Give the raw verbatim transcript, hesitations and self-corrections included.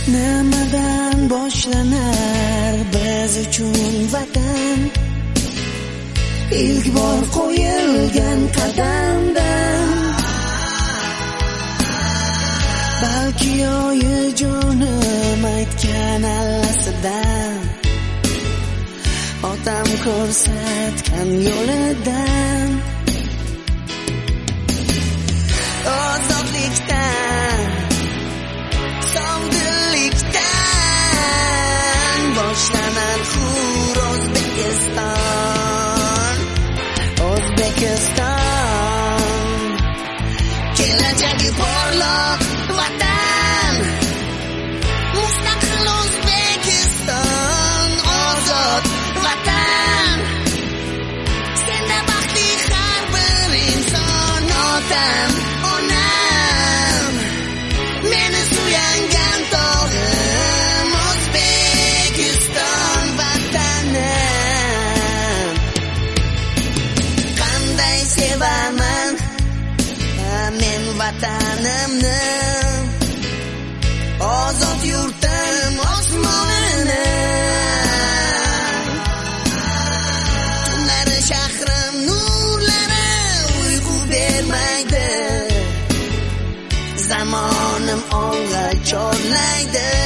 Nimadan boshlanar biz uchun vatan? İlk bor qo'yilgan qadamdan, balki oyijonim aytgan allasidan, otam ko'rsatgan yo'lidan, ozodlikdan, sog'dillikdan boshlanar hur O'zbekiston. O'zbekiston kelajagi porloq vatan, mustaqil O'zbekiston, ozod vatan. Senda baxtli har bir inson, otam, onam, meni suyangan tog'im, O'zbekiston vatanim. Qanday sevaman men vatanimni, ozod yurtim osmonini. Tunlari shahrim nurlari uyqu bermaydi, zamonim olg'a chorlaydi.